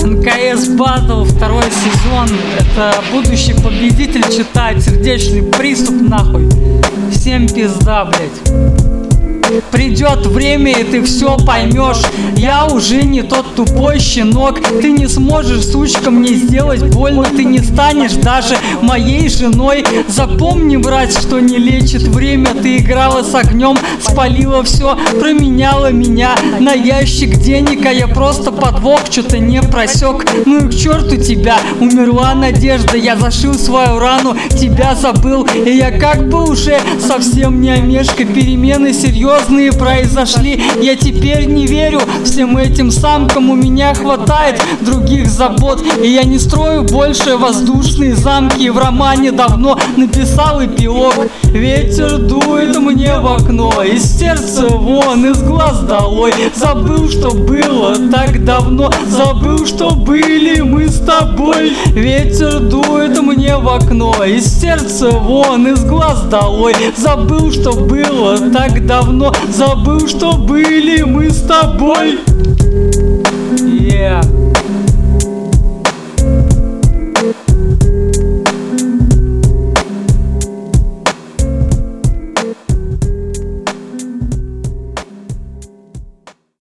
НКС Батл, второй сезон. Это будущий победитель читает сердечный приступ, нахуй. Всем пизда, блять. Придет время, и ты все поймешь. Я уже не тот тупой щенок. Ты не сможешь, сучка, мне сделать больно. Ты не станешь даже моей женой. Запомни, брат, что не лечит время. Ты играла с огнем, спалила все, променяла меня на ящик денег, а я просто подвох, что-то не просек. Ну и к черту тебя, умерла надежда. Я зашил свою рану, тебя забыл, и я как бы уже совсем не омешка. Перемены серьезные произошли. Я теперь не верю всем этим самкам. У меня хватает других забот, и я не строю больше воздушные замки. В романе давно написал эпилог. Ветер дует мне в окно, из сердца вон, из глаз долой. Забыл, что было так давно, забыл, что были мы с тобой. Ветер дует мне в окно, из сердца вон, из глаз долой. Забыл, что было так давно, забыл, что были мы с тобой. Yeah.